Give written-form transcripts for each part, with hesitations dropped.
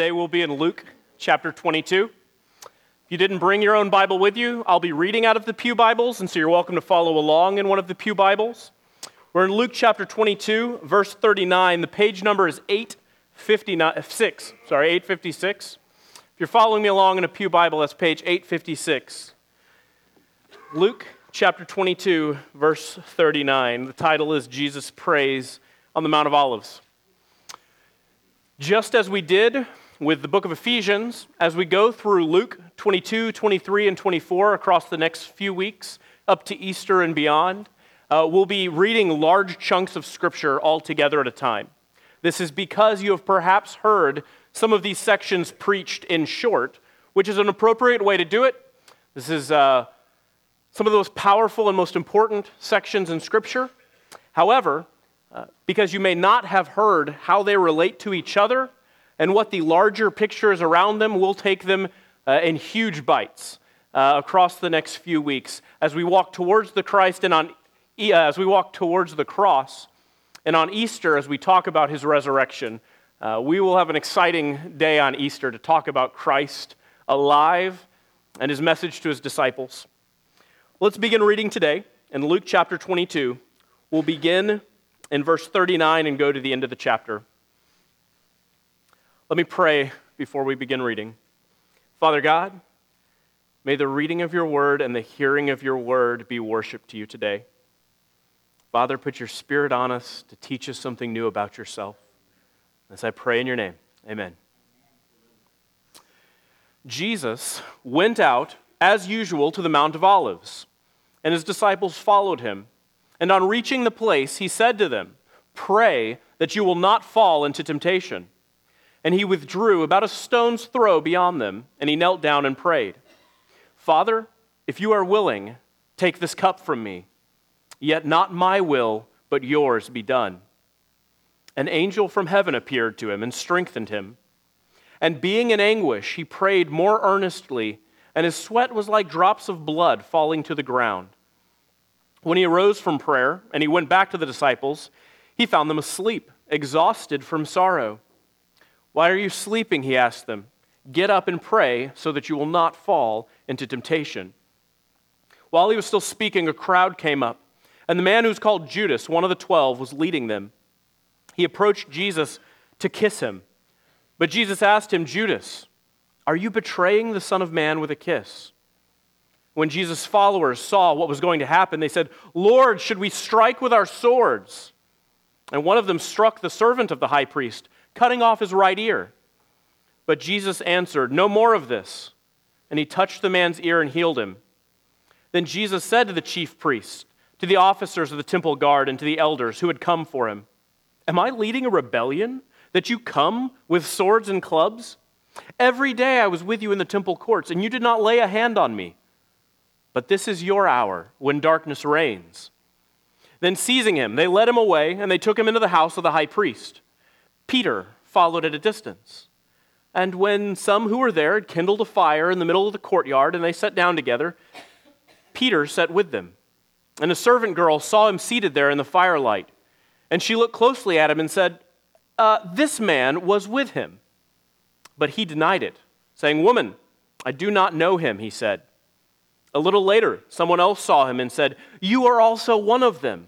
Today we'll be in Luke chapter 22. If you didn't bring your own Bible with you, I'll be reading out of the Pew Bibles, and so you're welcome to follow along in one of the Pew Bibles. We're in Luke chapter 22, verse 39. The page number is 856. If you're following me along in a Pew Bible, that's page 856. Luke chapter 22, verse 39. The title is Jesus Prays on the Mount of Olives. Just as we did with the book of Ephesians, as we go through Luke 22, 23, and 24 across the next few weeks, up to Easter and beyond, we'll be reading large chunks of Scripture all together at a time. This is because you have perhaps heard some of these sections preached in short, which is an appropriate way to do it. This is some of those powerful and most important sections in Scripture. However, because you may not have heard how they relate to each other and what the larger picture is around them, we'll take them in huge bites across the next few weeks as we walk towards the Christ and as we walk towards the cross, and on Easter as we talk about his resurrection. We will have an exciting day on Easter to talk about Christ alive and his message to his disciples. Let's begin reading today in Luke chapter 22. We'll begin in verse 39 and go to the end of the chapter. Let me pray before we begin reading. Father God, may the reading of your word and the hearing of your word be worship to you today. Father, put your Spirit on us to teach us something new about yourself. As I pray in your name, amen. Jesus went out, as usual, to the Mount of Olives, and his disciples followed him. And on reaching the place, he said to them, "Pray that you will not fall into temptation." And he withdrew about a stone's throw beyond them, and he knelt down and prayed, "Father, if you are willing, take this cup from me. Yet not my will, but yours be done." An angel from heaven appeared to him and strengthened him. And being in anguish, he prayed more earnestly, and his sweat was like drops of blood falling to the ground. When he arose from prayer and he went back to the disciples, he found them asleep, exhausted from sorrow. "Why are you sleeping?" he asked them. "Get up and pray so that you will not fall into temptation." While he was still speaking, a crowd came up, and the man who was called Judas, one of the 12, was leading them. He approached Jesus to kiss him. But Jesus asked him, "Judas, are you betraying the Son of Man with a kiss?" When Jesus' followers saw what was going to happen, they said, "Lord, should we strike with our swords?" And one of them struck the servant of the high priest, cutting off his right ear. But Jesus answered, "No more of this." And he touched the man's ear and healed him. Then Jesus said to the chief priests, to the officers of the temple guard, and to the elders who had come for him, "Am I leading a rebellion that you come with swords and clubs? Every day I was with you in the temple courts, and you did not lay a hand on me. But this is your hour when darkness reigns." Then seizing him, they led him away, and they took him into the house of the high priest. Peter followed at a distance. And when some who were there had kindled a fire in the middle of the courtyard, and they sat down together, Peter sat with them. And a servant girl saw him seated there in the firelight. And she looked closely at him and said, "This man was with him." But he denied it, saying, "Woman, I do not know him," he said. A little later, someone else saw him and said, "You are also one of them."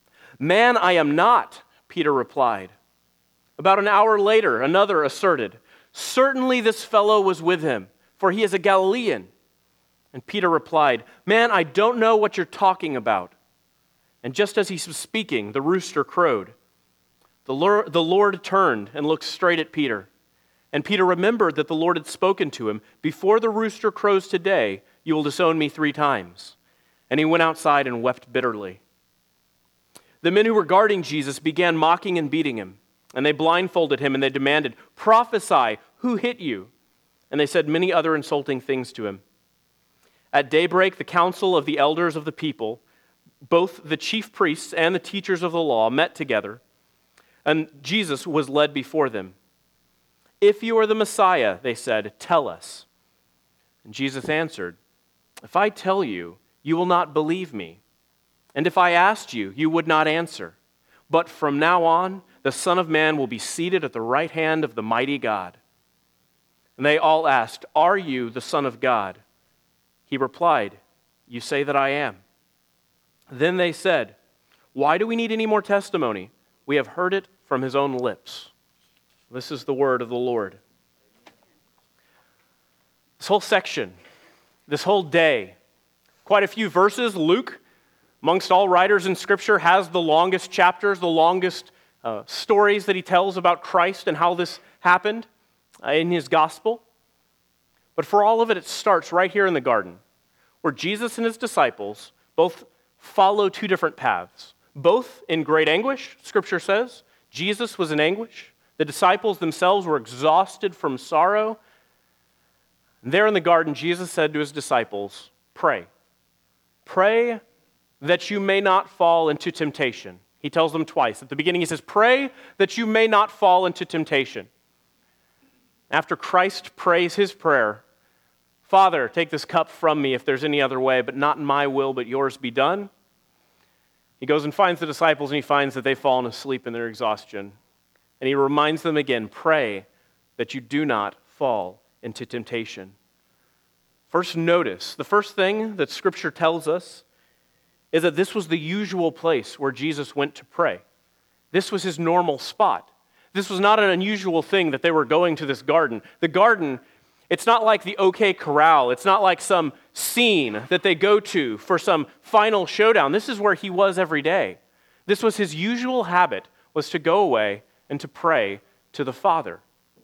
"Man, I am not," Peter replied. About an hour later, another asserted, "Certainly this fellow was with him, for he is a Galilean." And Peter replied, "Man, I don't know what you're talking about." And just as he was speaking, the rooster crowed. The Lord turned and looked straight at Peter. And Peter remembered that the Lord had spoken to him, "Before the rooster crows today, you will disown me 3 times." And he went outside and wept bitterly. The men who were guarding Jesus began mocking and beating him. And they blindfolded him and they demanded, "Prophesy, who hit you?" And they said many other insulting things to him. At daybreak, the council of the elders of the people, both the chief priests and the teachers of the law, met together. And Jesus was led before them. "If you are the Messiah," they said, "tell us." And Jesus answered, "If I tell you, you will not believe me. And if I asked you, you would not answer. But from now on, the Son of Man will be seated at the right hand of the mighty God." And they all asked, "Are you the Son of God?" He replied, "You say that I am." Then they said, "Why do we need any more testimony? We have heard it from his own lips." This is the word of the Lord. This whole section, this whole day, quite a few verses. Luke, amongst all writers in Scripture, has the longest chapters, the longest stories that he tells about Christ and how this happened in his gospel. But for all of it, it starts right here in the garden, where Jesus and his disciples both follow two different paths, both in great anguish, Scripture says. Jesus was in anguish. The disciples themselves were exhausted from sorrow. And there in the garden, Jesus said to his disciples, "Pray. Pray that you may not fall into temptation." He tells them twice. At the beginning, he says, "Pray that you may not fall into temptation." After Christ prays his prayer, "Father, take this cup from me if there's any other way, but not my will, but yours be done." He goes and finds the disciples, and he finds that they've fallen asleep in their exhaustion. And he reminds them again, "Pray that you do not fall into temptation." First, notice, the first thing that Scripture tells us is that this was the usual place where Jesus went to pray. This was his normal spot. This was not an unusual thing that they were going to this garden. The garden, it's not like the OK Corral. It's not like some scene that they go to for some final showdown. This is where he was every day. This was his usual habit, was to go away and to pray to the Father.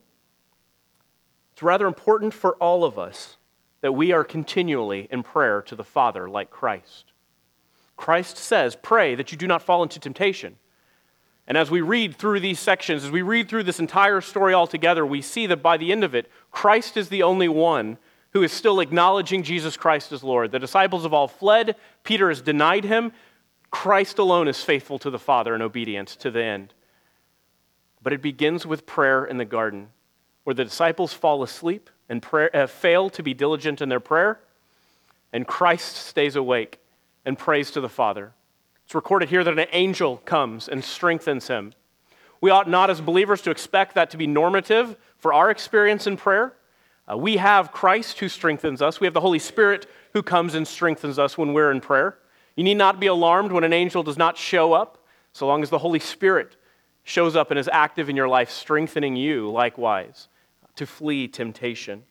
It's rather important for all of us that we are continually in prayer to the Father like Christ. Christ says, "Pray that you do not fall into temptation." And as we read through these sections, as we read through this entire story altogether, we see that by the end of it, Christ is the only one who is still acknowledging Jesus Christ as Lord. The disciples have all fled. Peter has denied him. Christ alone is faithful to the Father and obedient to the end. But it begins with prayer in the garden, where the disciples fall asleep and fail to be diligent in their prayer, and Christ stays awake and prays to the Father. It's recorded here that an angel comes and strengthens him. We ought not as believers to expect that to be normative for our experience in prayer. We have Christ who strengthens us. We have the Holy Spirit who comes and strengthens us when we're in prayer. You need not be alarmed when an angel does not show up, so long as the Holy Spirit shows up and is active in your life, strengthening you likewise to flee temptation.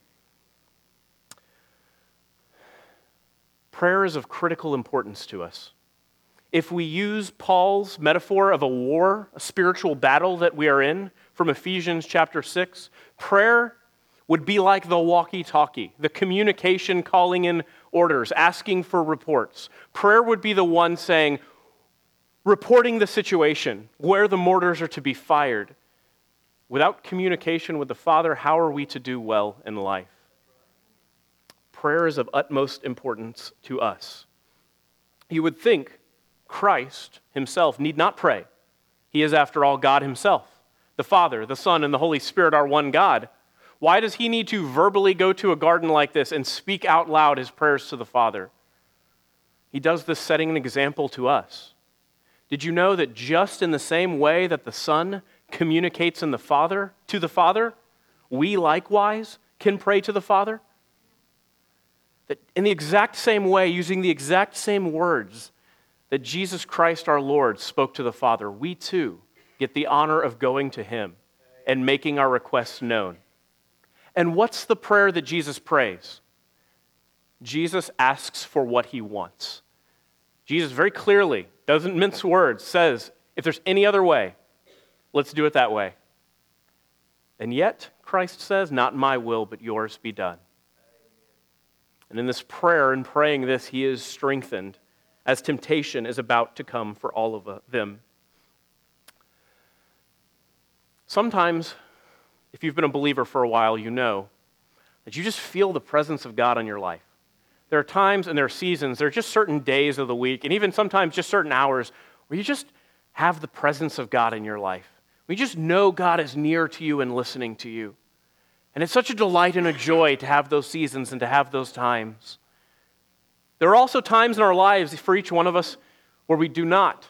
Prayer is of critical importance to us. If we use Paul's metaphor of a war, a spiritual battle that we are in from Ephesians chapter 6, prayer would be like the walkie-talkie, the communication calling in orders, asking for reports. Prayer would be the one saying, reporting the situation, where the mortars are to be fired. Without communication with the Father, how are we to do well in life? Prayer is of utmost importance to us. You would think Christ himself need not pray. He is, after all, God himself. The Father, the Son, and the Holy Spirit are one God. Why does he need to verbally go to a garden like this and speak out loud his prayers to the Father? He does this setting an example to us. Did you know that just in the same way that the Son communicates to the Father, we likewise can pray to the Father? That in the exact same way, using the exact same words that Jesus Christ our Lord spoke to the Father, we too get the honor of going to him and making our requests known. And what's the prayer that Jesus prays? Jesus asks for what he wants. Jesus very clearly, doesn't mince words, says, if there's any other way, let's do it that way. And yet, Christ says, not my will, but yours be done. And in this prayer, in praying this, he is strengthened as temptation is about to come for all of them. Sometimes, if you've been a believer for a while, you know that you just feel the presence of God in your life. There are times and there are seasons, there are just certain days of the week, and even sometimes just certain hours, where you just have the presence of God in your life. We just know God is near to you and listening to you. And it's such a delight and a joy to have those seasons and to have those times. There are also times in our lives for each one of us where we do not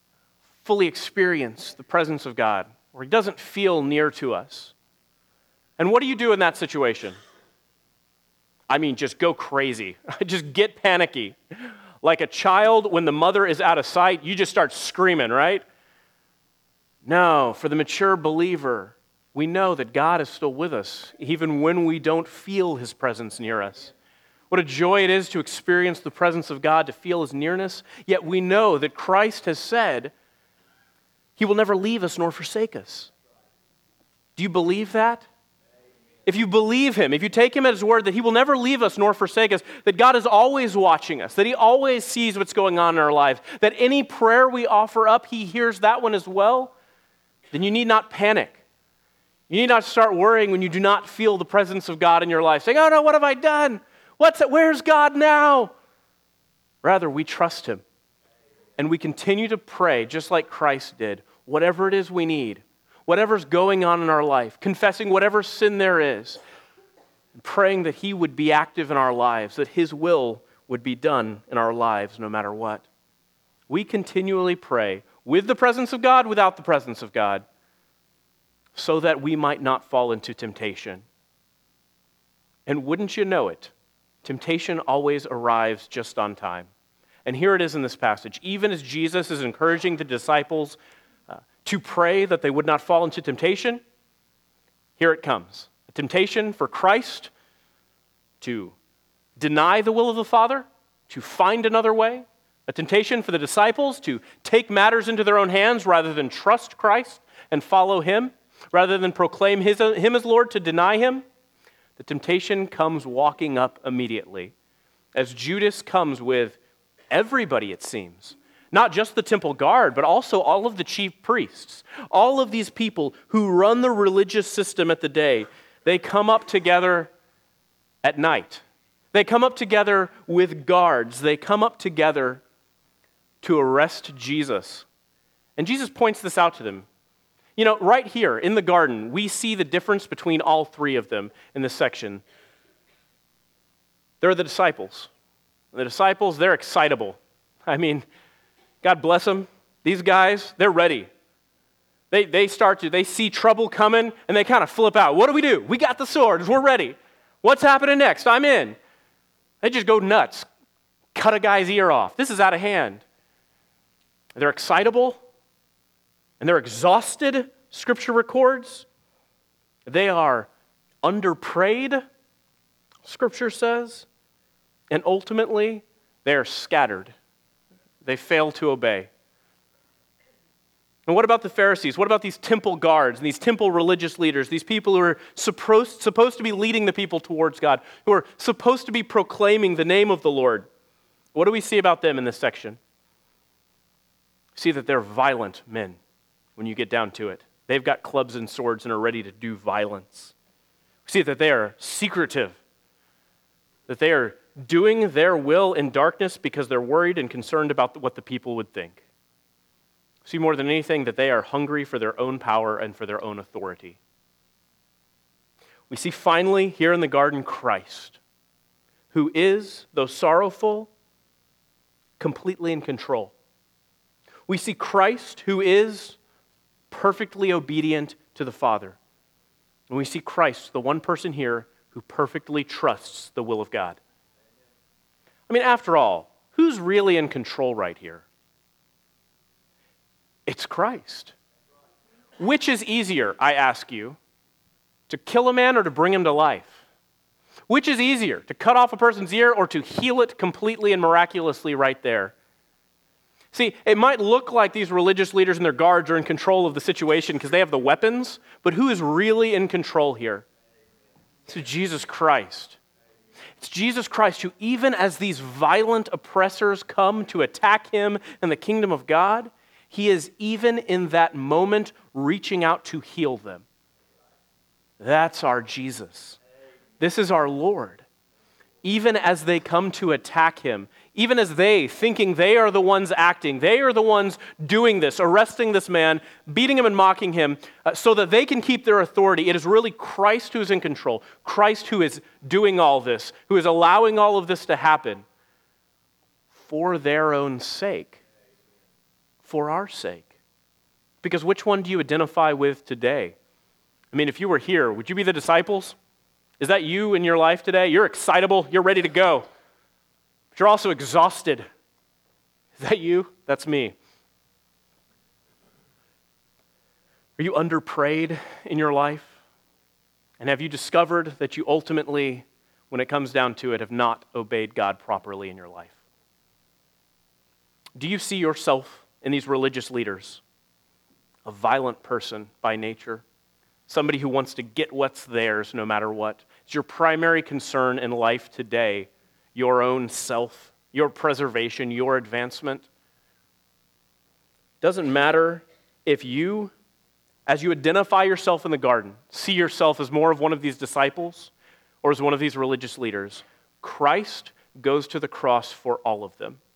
fully experience the presence of God, where he doesn't feel near to us. And what do you do in that situation? I mean, just go crazy. Just get panicky. Like a child, when the mother is out of sight, you just start screaming, right? No, for the mature believer, we know that God is still with us, even when we don't feel his presence near us. What a joy it is to experience the presence of God, to feel his nearness. Yet we know that Christ has said he will never leave us nor forsake us. Do you believe that? If you believe him, if you take him at his word that he will never leave us nor forsake us, that God is always watching us, that he always sees what's going on in our lives, that any prayer we offer up, he hears that one as well, then you need not panic. You need not start worrying when you do not feel the presence of God in your life, saying, oh no, what have I done? Where's God now? Rather, we trust him. And we continue to pray just like Christ did, whatever it is we need, whatever's going on in our life, confessing whatever sin there is, and praying that he would be active in our lives, that his will would be done in our lives no matter what. We continually pray with the presence of God, without the presence of God, so that we might not fall into temptation. And wouldn't you know it, temptation always arrives just on time. And here it is in this passage. Even as Jesus is encouraging the disciples to pray that they would not fall into temptation, here it comes. A temptation for Christ to deny the will of the Father, to find another way. A temptation for the disciples to take matters into their own hands rather than trust Christ and follow him, rather than proclaim him as Lord, to deny him. The temptation comes walking up immediately as Judas comes with everybody, it seems. Not just the temple guard, but also all of the chief priests. All of these people who run the religious system at the day, they come up together at night. They come up together with guards. They come up together to arrest Jesus. And Jesus points this out to them. You know, right here in the garden, we see the difference between all three of them in this section. They're the disciples. The disciples, they're excitable. I mean, God bless them. These guys, they're ready. They see trouble coming, and they kind of flip out. What do? We got the swords. We're ready. What's happening next? I'm in. They just go nuts. Cut a guy's ear off. This is out of hand. They're excitable, and they're exhausted, Scripture records. They are underprayed, Scripture says. And ultimately, they are scattered. They fail to obey. And what about the Pharisees? What about these temple guards and these temple religious leaders, these people who are supposed to be leading the people towards God, who are supposed to be proclaiming the name of the Lord? What do we see about them in this section? See that they're violent men when you get down to it. They've got clubs and swords and are ready to do violence. We see that they are secretive, that they are doing their will in darkness because they're worried and concerned about what the people would think. See more than anything that they are hungry for their own power and for their own authority. We see finally here in the garden Christ, who is, though sorrowful, completely in control. We see Christ, who is perfectly obedient to the Father. And we see Christ, the one person here who perfectly trusts the will of God. I mean, after all, who's really in control right here? It's Christ. Which is easier, I ask you, to kill a man or to bring him to life? Which is easier, to cut off a person's ear or to heal it completely and miraculously right there? See, it might look like these religious leaders and their guards are in control of the situation because they have the weapons, but who is really in control here? It's Jesus Christ. It's Jesus Christ who, even as these violent oppressors come to attack him and the kingdom of God, he is even in that moment reaching out to heal them. That's our Jesus. This is our Lord. Even as they come to attack him, even as they, thinking they are the ones acting, they are the ones doing this, arresting this man, beating him and mocking him, so that they can keep their authority, it is really Christ who is in control, Christ who is doing all this, who is allowing all of this to happen for their own sake, for our sake. Because which one do you identify with today? I mean, if you were here, would you be the disciples? Is that you in your life today? You're excitable, you're ready to go, but you're also exhausted. Is that you? That's me. Are you underprayed in your life? And have you discovered that you ultimately, when it comes down to it, have not obeyed God properly in your life? Do you see yourself in these religious leaders? A violent person by nature, somebody who wants to get what's theirs no matter what. It's your primary concern in life today, your own self, your preservation, your advancement. Doesn't matter if you, as you identify yourself in the garden, see yourself as more of one of these disciples or as one of these religious leaders. Christ goes to the cross for all of them.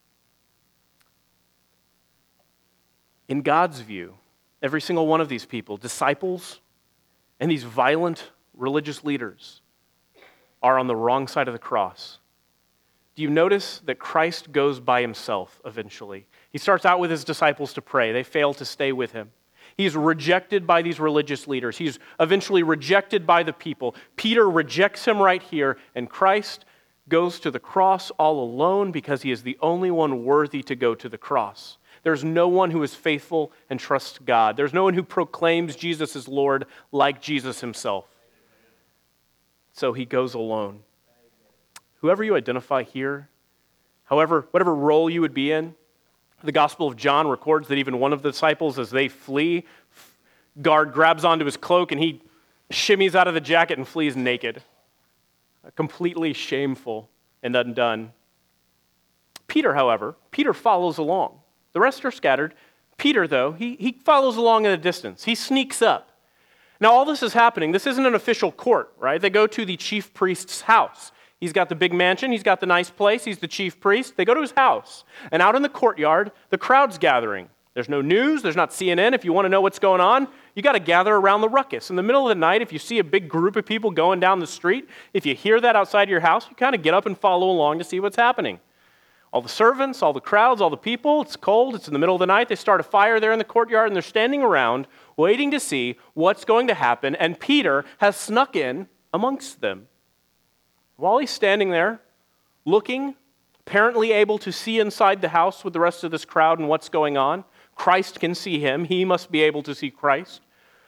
In God's view, every single one of these people, disciples and these violent religious leaders, are on the wrong side of the cross. Do you notice that Christ goes by himself eventually? He starts out with his disciples to pray. They fail to stay with him. He's rejected by these religious leaders. He's eventually rejected by the people. Peter rejects him right here, and Christ goes to the cross all alone because he is the only one worthy to go to the cross. There's no one who is faithful and trusts God. There's no one who proclaims Jesus as Lord like Jesus himself. So he goes alone. Whoever you identify here, whatever role you would be in, the Gospel of John records that even one of the disciples, as they flee, guard grabs onto his cloak and he shimmies out of the jacket and flees naked. Completely shameful and undone. Peter follows along. The rest are scattered. Peter, though, he follows along at a distance. He sneaks up. Now, all this is happening. This isn't an official court, right? They go to the chief priest's house. He's got the big mansion. He's got the nice place. He's the chief priest. They go to his house. And out in the courtyard, the crowd's gathering. There's no news. There's not CNN. If you want to know what's going on, you got to gather around the ruckus. In the middle of the night, if you see a big group of people going down the street, if you hear that outside your house, you kind of get up and follow along to see what's happening. All the servants, all the crowds, all the people, it's cold, it's in the middle of the night, they start a fire there in the courtyard and they're standing around waiting to see what's going to happen, and Peter has snuck in amongst them. While he's standing there, looking, apparently able to see inside the house with the rest of this crowd and what's going on, Christ can see him, he must be able to see Christ.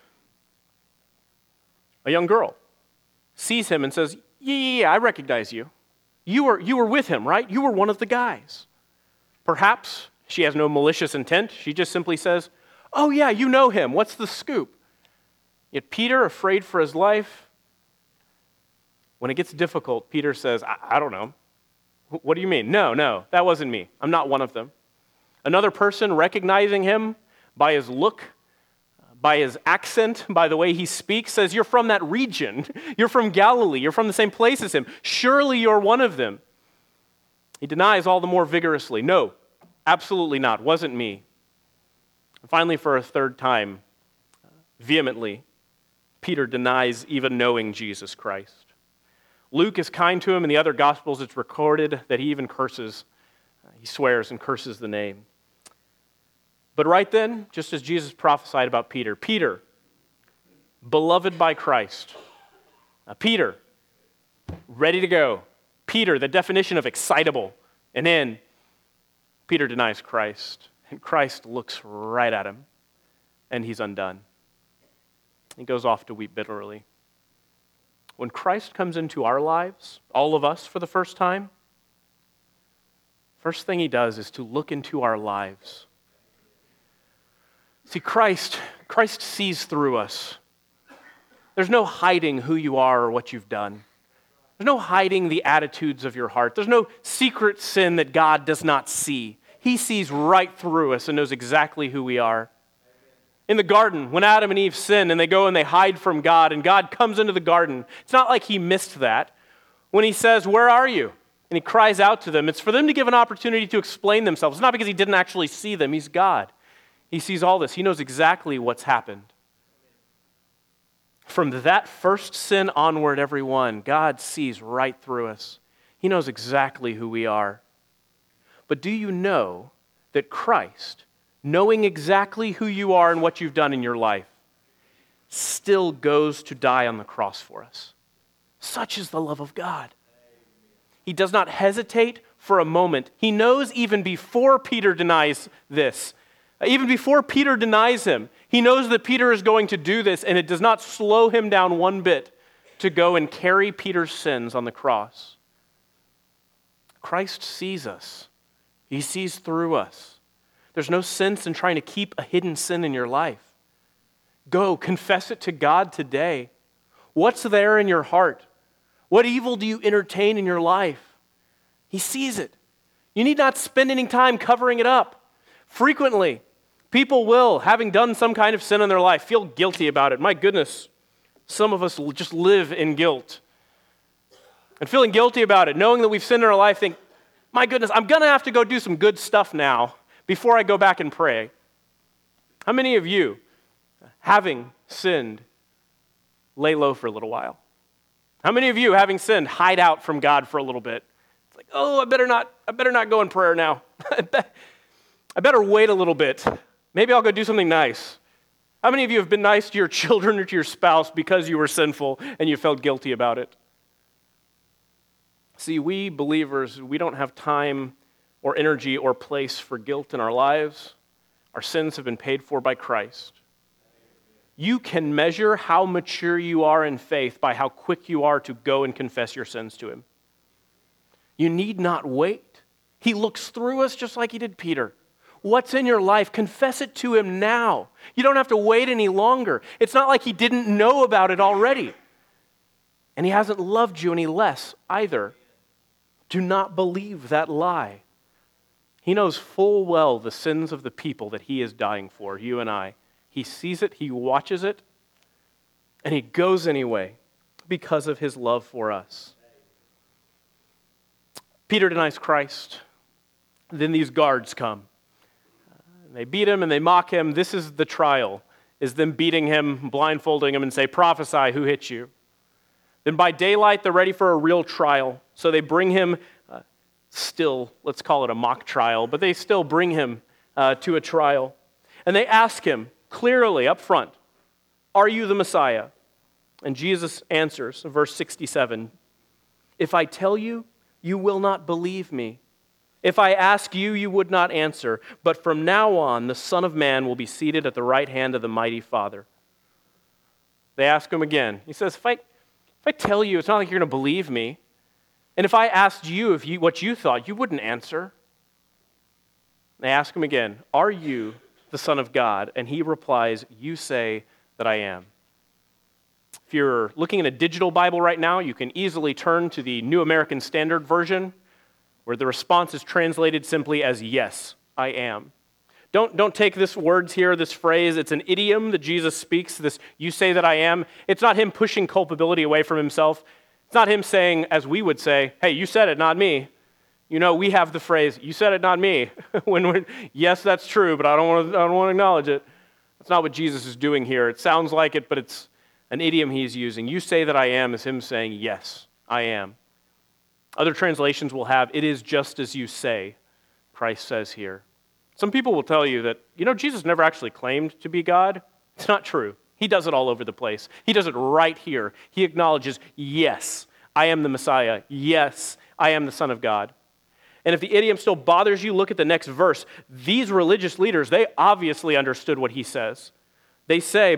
A young girl sees him and says, yeah, I recognize you. You were with him, right? You were one of the guys. Perhaps she has no malicious intent. She just simply says, oh yeah, you know him. What's the scoop? Yet Peter, afraid for his life, when it gets difficult, Peter says, I don't know. What do you mean? No, that wasn't me. I'm not one of them. Another person recognizing him by his look, by his accent, by the way he speaks, says, you're from that region. You're from Galilee. You're from the same place as him. Surely you're one of them. He denies all the more vigorously. No, absolutely not. Wasn't me. And finally, for a third time, vehemently, Peter denies even knowing Jesus Christ. Luke is kind to him. In the other Gospels, it's recorded that he even curses. He swears and curses the name. But right then, just as Jesus prophesied about Peter, beloved by Christ. Peter, ready to go. Peter, the definition of excitable. And then Peter denies Christ. And Christ looks right at him. And he's undone. He goes off to weep bitterly. When Christ comes into our lives, all of us for the first time, first thing he does is to look into our lives. See, Christ sees through us. There's no hiding who you are or what you've done. There's no hiding the attitudes of your heart. There's no secret sin that God does not see. He sees right through us and knows exactly who we are. In the garden, when Adam and Eve sin and they go and they hide from God and God comes into the garden, it's not like he missed that. When he says, where are you? And he cries out to them, it's for them to give an opportunity to explain themselves. It's not because he didn't actually see them. He's God. He sees all this. He knows exactly what's happened. From that first sin onward, everyone, God sees right through us. He knows exactly who we are. But do you know that Christ, knowing exactly who you are and what you've done in your life, still goes to die on the cross for us. Such is the love of God. He does not hesitate for a moment. He knows even before Peter denies this, even before Peter denies him, he knows that Peter is going to do this, and it does not slow him down one bit to go and carry Peter's sins on the cross. Christ sees us. He sees through us. There's no sense in trying to keep a hidden sin in your life. Go, confess it to God today. What's there in your heart? What evil do you entertain in your life? He sees it. You need not spend any time covering it up. Frequently, people will, having done some kind of sin in their life, feel guilty about it. My goodness, some of us just live in guilt. And feeling guilty about it, knowing that we've sinned in our life, think, my goodness, I'm going to have to go do some good stuff now before I go back and pray. How many of you, having sinned, lay low for a little while? How many of you, having sinned, hide out from God for a little bit? It's like, oh, I better not go in prayer now. I better wait a little bit. Maybe I'll go do something nice. How many of you have been nice to your children or to your spouse because you were sinful and you felt guilty about it? See, we believers, we don't have time or energy or place for guilt in our lives. Our sins have been paid for by Christ. You can measure how mature you are in faith by how quick you are to go and confess your sins to Him. You need not wait. He looks through us just like He did Peter. What's in your life? Confess it to Him now. You don't have to wait any longer. It's not like He didn't know about it already. And He hasn't loved you any less either. Do not believe that lie. He knows full well the sins of the people that He is dying for, you and I. He sees it, He watches it, and He goes anyway because of His love for us. Peter denies Christ. Then these guards come. They beat him and they mock him. This is the trial, is them beating him, blindfolding him, and say, prophesy, who hit you? Then by daylight, they're ready for a real trial. So they bring him still, let's call it a mock trial, but they still bring him to a trial. And they ask him clearly up front, are you the Messiah? And Jesus answers, verse 67, if I tell you, you will not believe me. If I ask you, you would not answer. But from now on, the Son of Man will be seated at the right hand of the mighty Father. They ask him again. He says, if I tell you, it's not like you're going to believe me. And if I asked you what you thought, you wouldn't answer. They ask him again, are you the Son of God? And he replies, you say that I am. If you're looking at a digital Bible right now, you can easily turn to the New American Standard Version, where the response is translated simply as, yes, I am. Don't take this words here, this phrase. It's an idiom that Jesus speaks, this, you say that I am. It's not him pushing culpability away from himself. It's not him saying, as we would say, hey, you said it, not me. You know, we have the phrase, you said it, not me. Yes, that's true, but I don't want to acknowledge it. That's not what Jesus is doing here. It sounds like it, but it's an idiom he's using. You say that I am is him saying, yes, I am. Other translations will have, it is just as you say, Christ says here. Some people will tell you that, Jesus never actually claimed to be God. It's not true. He does it all over the place. He does it right here. He acknowledges, yes, I am the Messiah. Yes, I am the Son of God. And if the idiom still bothers you, look at the next verse. These religious leaders, they obviously understood what he says. They say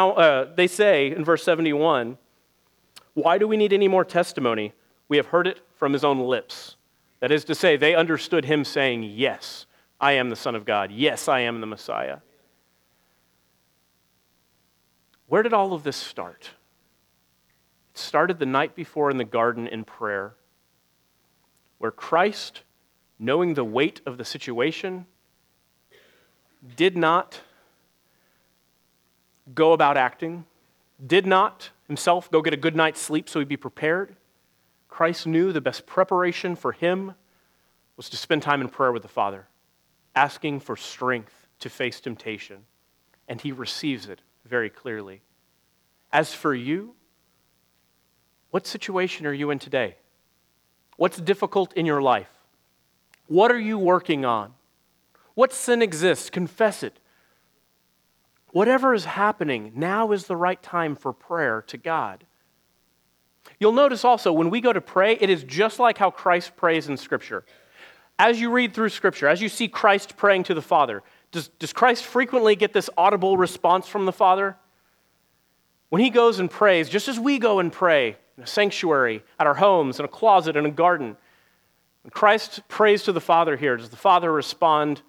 in verse 71, why do we need any more testimony? We have heard it from his own lips. That is to say, they understood him saying, yes, I am the Son of God. Yes, I am the Messiah. Where did all of this start? It started the night before in the garden in prayer, where Christ, knowing the weight of the situation, did not go about acting, did not himself go get a good night's sleep so he'd be prepared. Christ knew the best preparation for him was to spend time in prayer with the Father, asking for strength to face temptation, and he receives it very clearly. As for you, what situation are you in today? What's difficult in your life? What are you working on? What sin exists? Confess it. Whatever is happening, now is the right time for prayer to God. You'll notice also when we go to pray, it is just like how Christ prays in Scripture. As you read through Scripture, as you see Christ praying to the Father, does Christ frequently get this audible response from the Father? When he goes and prays, just as we go and pray in a sanctuary, at our homes, in a closet, in a garden, when Christ prays to the Father here, does the Father respond,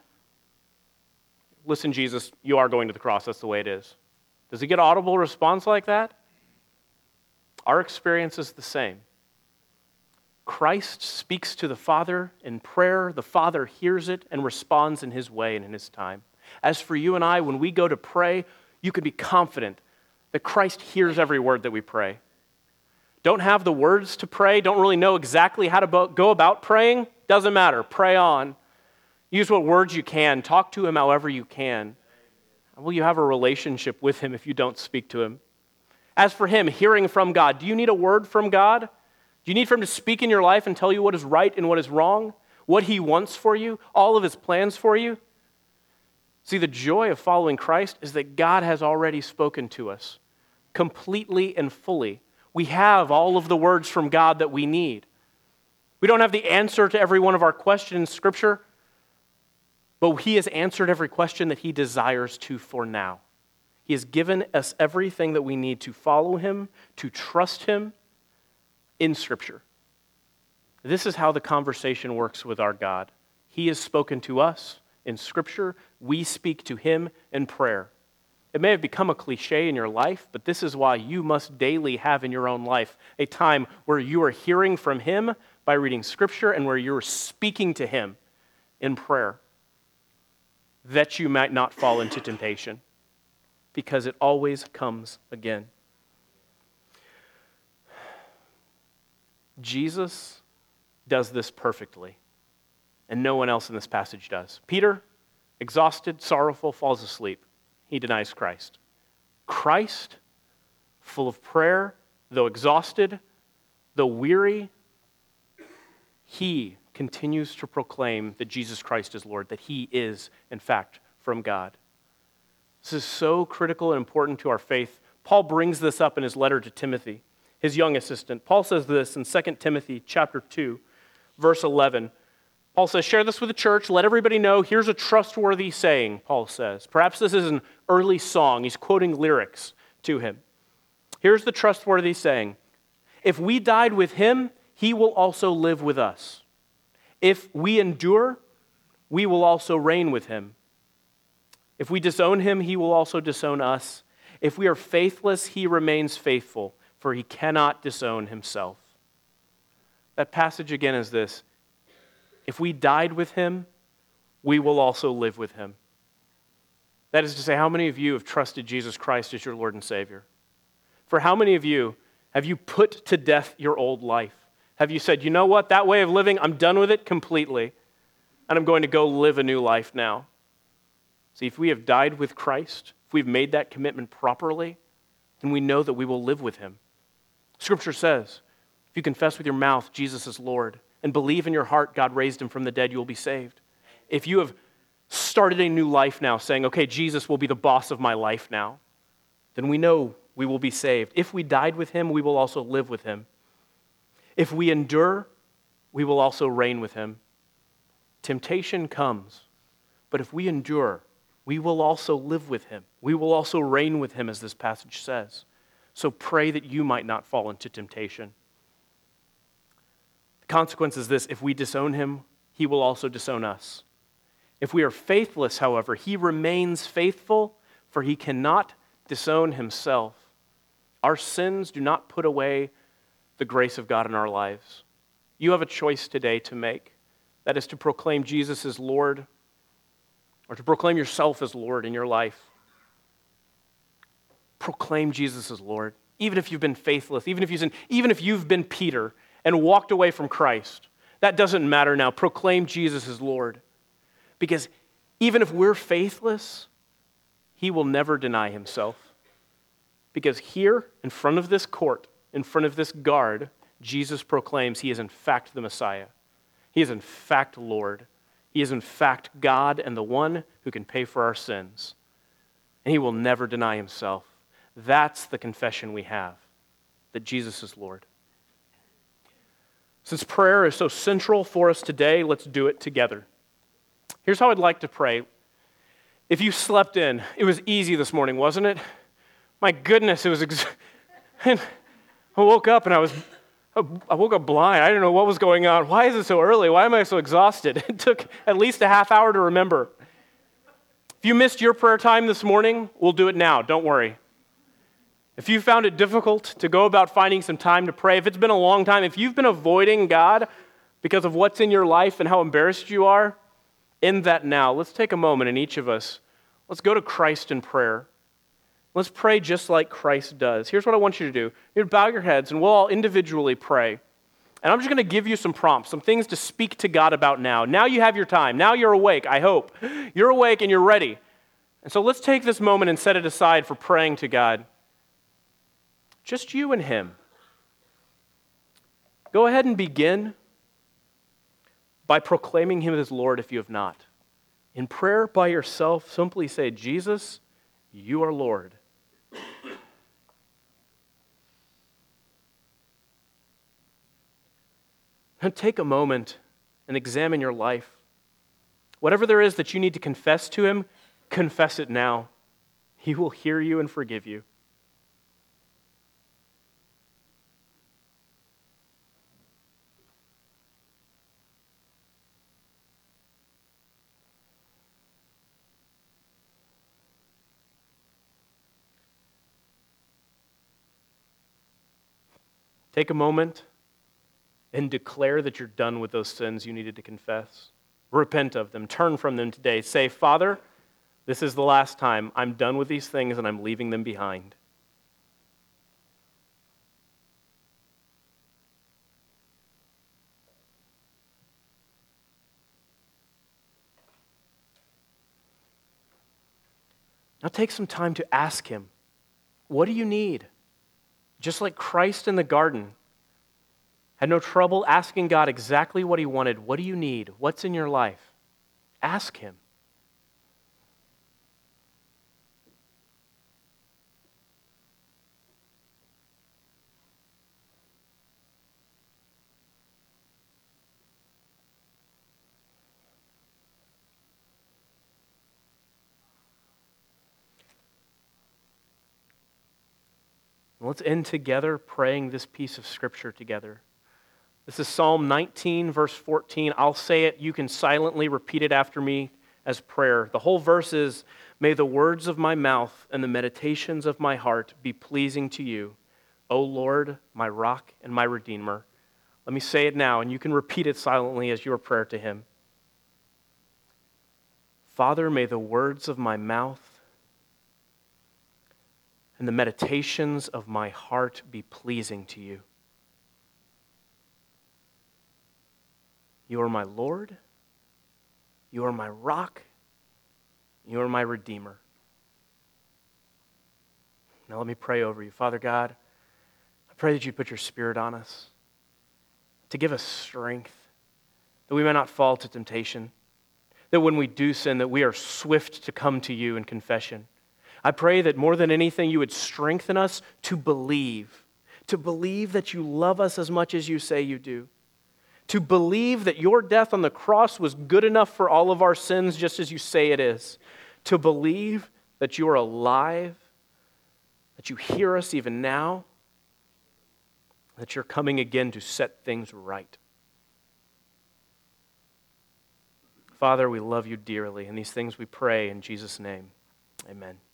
"Listen, Jesus, you are going to the cross, that's the way it is"? Does he get audible response like that? Our experience is the same. Christ speaks to the Father in prayer. The Father hears it and responds in his way and in his time. As for you and I, when we go to pray, you can be confident that Christ hears every word that we pray. Don't have the words to pray, don't really know exactly how to go about praying? Doesn't matter. Pray on. Use what words you can. Talk to him however you can. Will you have a relationship with him if you don't speak to him? As for him, hearing from God, do you need a word from God? Do you need for him to speak in your life and tell you what is right and what is wrong? What he wants for you? All of his plans for you? See, the joy of following Christ is that God has already spoken to us completely and fully. We have all of the words from God that we need. We don't have the answer to every one of our questions in Scripture, but he has answered every question that he desires to for now. He has given us everything that we need to follow him, to trust him in Scripture. This is how the conversation works with our God. He has spoken to us in Scripture. We speak to him in prayer. It may have become a cliche in your life, but this is why you must daily have in your own life a time where you are hearing from him by reading Scripture and where you're speaking to him in prayer, that you might not fall into temptation, because it always comes again. Jesus does this perfectly, and no one else in this passage does. Peter, exhausted, sorrowful, falls asleep. He denies Christ. Christ, full of prayer, though exhausted, though weary, he continues to proclaim that Jesus Christ is Lord, that he is, in fact, from God. This is so critical and important to our faith. Paul brings this up in his letter to Timothy, his young assistant. Paul says this in 2 Timothy chapter 2, verse 11. Paul says, share this with the church, let everybody know, here's a trustworthy saying, Paul says. Perhaps this is an early song. He's quoting lyrics to him. Here's the trustworthy saying. If we died with him, he will also live with us. If we endure, we will also reign with him. If we disown him, he will also disown us. If we are faithless, he remains faithful, for he cannot disown himself. That passage again is this. If we died with him, we will also live with him. That is to say, how many of you have trusted Jesus Christ as your Lord and Savior? For how many of you have you put to death your old life? Have you said, you know what, that way of living, I'm done with it completely, and I'm going to go live a new life now? See, if we have died with Christ, if we've made that commitment properly, then we know that we will live with him. Scripture says, if you confess with your mouth Jesus is Lord and believe in your heart God raised him from the dead, you will be saved. If you have started a new life now, saying, okay, Jesus will be the boss of my life now, then we know we will be saved. If we died with him, we will also live with him. If we endure, we will also reign with him. Temptation comes, but if we endure, we will also live with him. We will also reign with him, as this passage says. So pray that you might not fall into temptation. The consequence is this: if we disown him, he will also disown us. If we are faithless, however, he remains faithful, for he cannot disown himself. Our sins do not put away the grace of God in our lives. You have a choice today to make. That is to proclaim Jesus as Lord, or to proclaim yourself as Lord in your life. Proclaim Jesus as Lord. Even if you've been faithless, even if you've been Peter and walked away from Christ, that doesn't matter now. Proclaim Jesus as Lord. Because even if we're faithless, he will never deny himself. Because here, in front of this court, in front of this guard, Jesus proclaims he is in fact the Messiah. He is in fact Lord. He is in fact God and the one who can pay for our sins. and he will never deny himself. That's the confession we have, that Jesus is Lord. Since prayer is so central for us today, let's do it together. Here's how I'd like to pray. If you slept in, it was easy this morning, wasn't it? My goodness, it was. I woke up and I woke up blind. I didn't know what was going on. Why is it so early? Why am I so exhausted? It took at least a half hour to remember. If you missed your prayer time this morning, we'll do it now. Don't worry. If you found it difficult to go about finding some time to pray, if it's been a long time, if you've been avoiding God because of what's in your life and how embarrassed you are, end that now. Let's take a moment, and each of us, let's go to Christ in prayer. Let's pray just like Christ does. Here's what I want you to do. You're to bow your heads, and we'll all individually pray. And I'm just going to give you some prompts, some things to speak to God about now. Now you have your time. Now you're awake, I hope. You're awake and you're ready. And so let's take this moment and set it aside for praying to God. Just you and Him. Go ahead and begin by proclaiming Him as Lord if you have not. In prayer by yourself, simply say, Jesus, you are Lord. And take a moment and examine your life. Whatever there is that you need to confess to Him, confess it now. He will hear you and forgive you. Take a moment and declare that you're done with those sins you needed to confess. Repent of them. Turn from them today. Say, Father, this is the last time. I'm done with these things and I'm leaving them behind. Now take some time to ask Him, what do you need? Just like Christ in the garden had no trouble asking God exactly what He wanted. What do you need? What's in your life? Ask Him. Let's end together praying this piece of Scripture together. This is Psalm 19, verse 14. I'll say it. You can silently repeat it after me as prayer. The whole verse is, may the words of my mouth and the meditations of my heart be pleasing to you, O Lord, my rock and my redeemer. Let me say it now, and you can repeat it silently as your prayer to Him. Father, may the words of my mouth and the meditations of my heart be pleasing to you. You are my Lord, you are my rock, you are my Redeemer. Now let me pray over you. Father God, I pray that you put your Spirit on us to give us strength, that we may not fall to temptation, that when we do sin, that we are swift to come to you in confession. I pray that more than anything, you would strengthen us to believe that you love us as much as you say you do, to believe that your death on the cross was good enough for all of our sins just as you say it is, to believe that you are alive, that you hear us even now, that you're coming again to set things right. Father, we love you dearly, and these things we pray in Jesus' name. Amen.